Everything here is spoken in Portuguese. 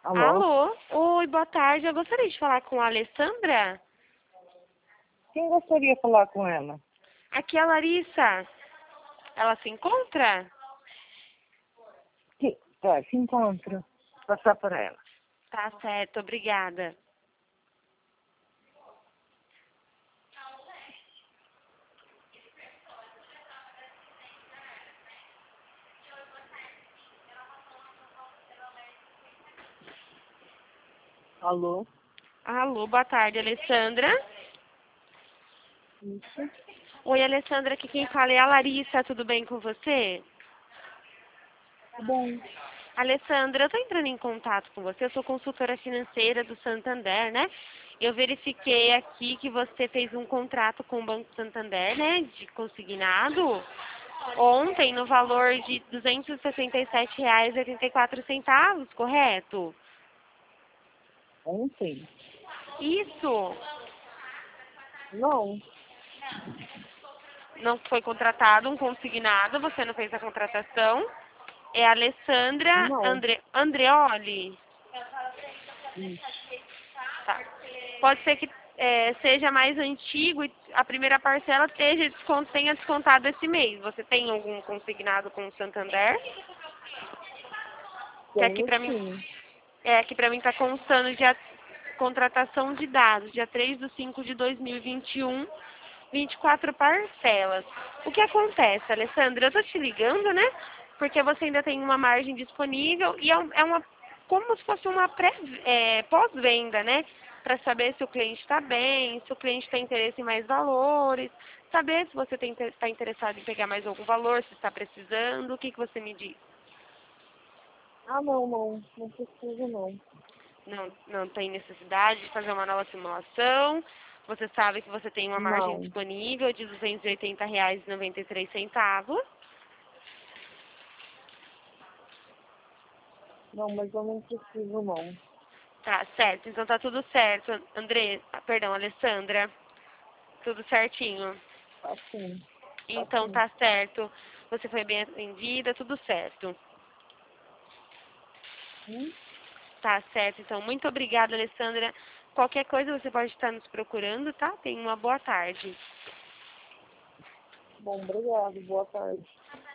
Alô? Alô? Oi, boa tarde. Eu gostaria de falar com a Alessandra. Quem gostaria de falar com ela? Aqui é a Larissa. Ela se encontra? Tá, se encontra. Passar para ela. Tá certo, obrigada. Alô? Alô, boa tarde, Alessandra. Isso. Oi, Alessandra, aqui quem fala é a Larissa. Tudo bem com você? Tá bom. Alessandra, eu estou entrando em contato com você. Eu sou consultora financeira do Santander, né? Eu verifiquei aqui que você fez um contrato com o Banco Santander, né? De consignado. Ontem, no valor de R$ 267,84, correto? Ontem? Isso. Não. Não foi contratado um consignado, você não fez a contratação. É a Alessandra Não. Andreoli. Isso. Tá. Pode ser que seja mais antigo e a primeira parcela tenha descontado esse mês. Você tem algum consignado com o Santander? Que aqui Tenho para mim sim. aqui para mim está constando de contratação de dados, dia 3/5/2021, 24 parcelas. O que acontece, Alessandra? Eu tô te ligando, né? Porque você ainda tem uma margem disponível e é uma como se fosse uma pós-venda, né? Para saber se o cliente está bem, se o cliente tem interesse em mais valores, saber se você está interessado em pegar mais algum valor, se está precisando, o que você me diz? Ah, não, não. Não preciso, não. Não tem necessidade de fazer uma nova simulação. Você sabe que você tem uma margem Não. disponível de R$ 280,93. Não, mas eu não preciso, não. Tá certo, então tá tudo certo. Perdão, Alessandra, tudo certinho. Assim. Então Assim. tá certo. Você foi bem atendida, tudo certo. Hum? Tá certo, então muito obrigada, Alessandra. Qualquer coisa você pode estar nos procurando, tá? Tenha uma boa tarde. Bom, obrigado. Boa tarde.